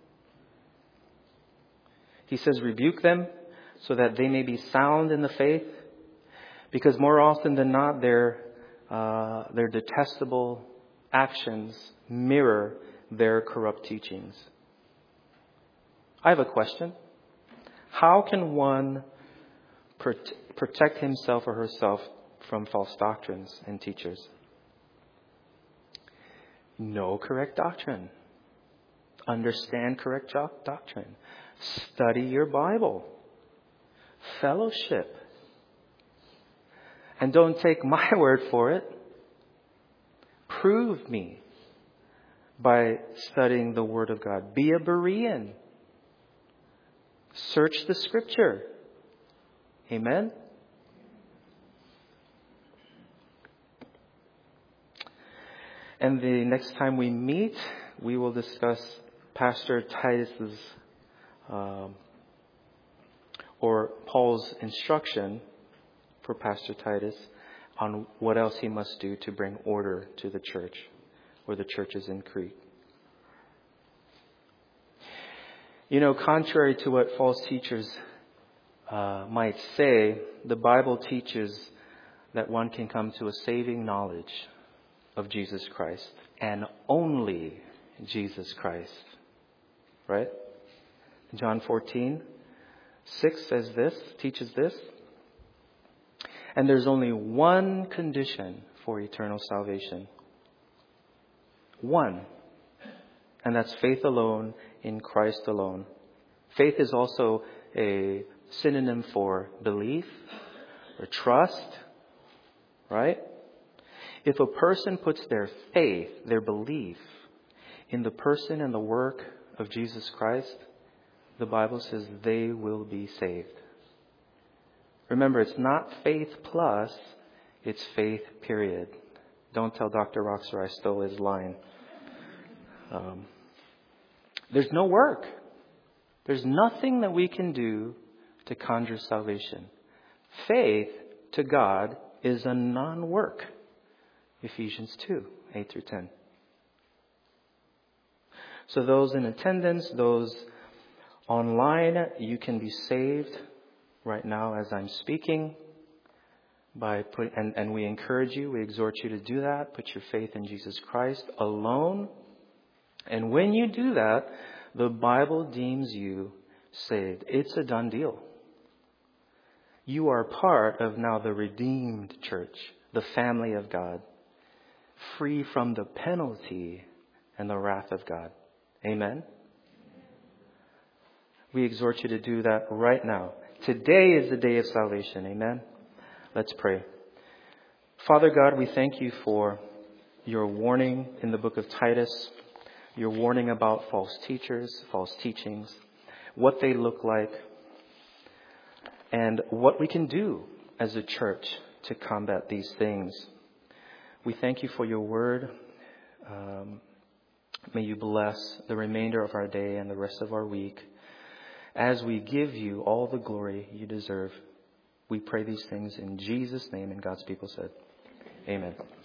He says, rebuke them so that they may be sound in the faith, because more often than not, their detestable actions mirror their corrupt teachings. I have a question. How can one protect himself or herself from false doctrines and teachers? Know correct doctrine. Understand correct doctrine. Study your Bible. Fellowship. And don't take my word for it. Prove me by studying the Word of God. Be a Berean. Search the Scripture. Amen? And the next time we meet, we will discuss Pastor Titus's or Paul's instruction for Pastor Titus on what else he must do to bring order to the church or the churches in Crete. You know, contrary to what false teachers might say, the Bible teaches that one can come to a saving knowledge of Jesus Christ and only Jesus Christ. Right? John 14:6 says this, teaches this. And there's only one condition for eternal salvation. One. And that's faith alone in Christ alone. Faith is also a synonym for belief or trust, right? If a person puts their faith, their belief in the person and the work of Jesus Christ, the Bible says they will be saved. Remember, it's not faith plus, it's faith period. Don't tell Dr. Roxer I stole his line. There's no work. There's nothing that we can do to conjure salvation. Faith to God is a non-work. Ephesians 2, 8 through 10. So those in attendance, those online, you can be saved right now as I'm speaking. And we encourage you, we exhort you to do that. Put your faith in Jesus Christ alone. And when you do that, the Bible deems you saved. It's a done deal. You are part of now the redeemed church, the family of God, free from the penalty and the wrath of God. Amen? We exhort you to do that right now. Today is the day of salvation. Amen? Let's pray. Father God, we thank you for your warning in the book of Titus, your warning about false teachers, false teachings, what they look like, and what we can do as a church to combat these things. We thank you for your word. May you bless the remainder of our day and the rest of our week as we give you all the glory you deserve. We pray these things in Jesus' name, and God's people said, amen.